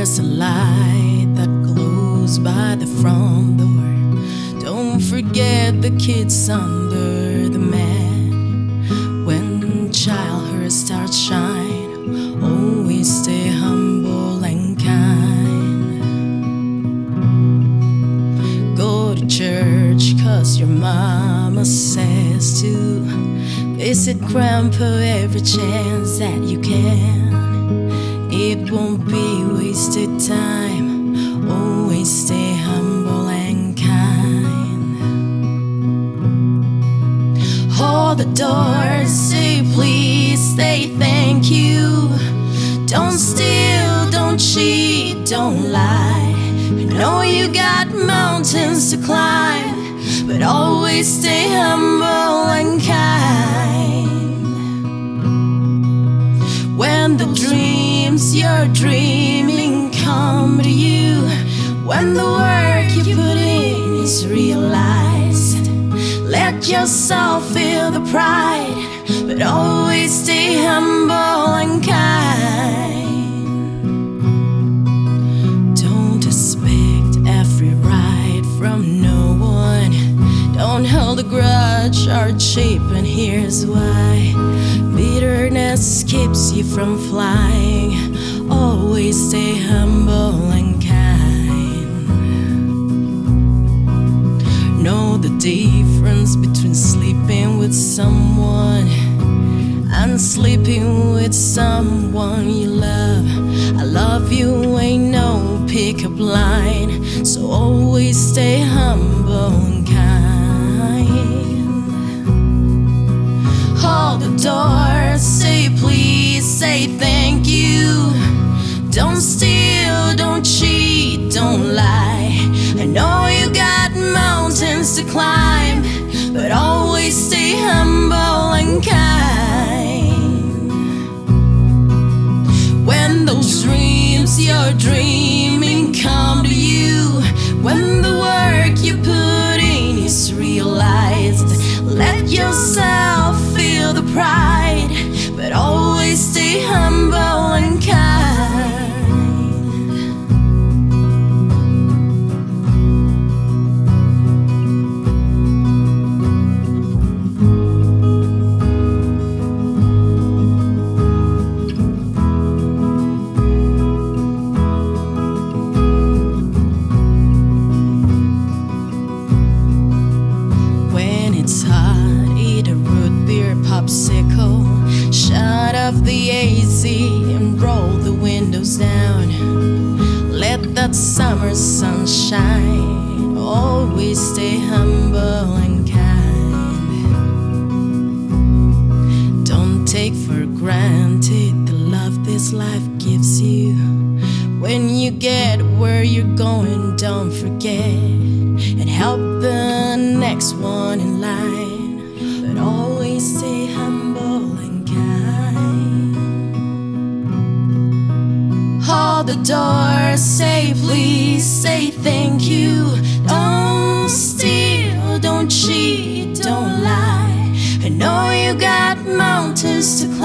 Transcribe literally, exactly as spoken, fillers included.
there's a light that glows by the front door. Don't forget the kids under the mat. When childhood starts shine, always stay humble and kind. Go to church cause your mama says to. Visit grandpa every chance that you can. It won't be wasted time. Always stay humble and kind. Hold the door, say please, say thank you. Don't steal, don't cheat, don't lie. I know you got mountains to climb, but always stay humble and kind. When the dreams you're dreaming come to you, when the work you put in is realized, let yourself feel the pride, but always stay humble and kind. Don't expect every right from no one. Don't hold a grudge or cheap, and here's why. Bitterness keeps you from flying. Always stay humble and kind. Know the difference between sleeping with someone and sleeping with someone you love. I love you ain't no pick-up line, so always stay humble and kind. Hold the door, say please, say thank you. Don't steal, don't cheat, don't lie. I know you got mountains to climb, but always stay humble and kind. When those dreams you're dreaming come to you, when the work you put in is realized, let yourself feel the pride, but always stay humble and kind. When it's hot, eat a root beer popsicle. Shut off the A C and roll the windows down. Let that summer sun shine. Always stay humble and kind. Don't take for granted the love this life gives you. When you get where you're going, don't forget and help the next one in line, but always stay humble and kind. Hold the door, say please, say thank you. Don't steal, don't cheat, don't lie. I know you got mountains to climb,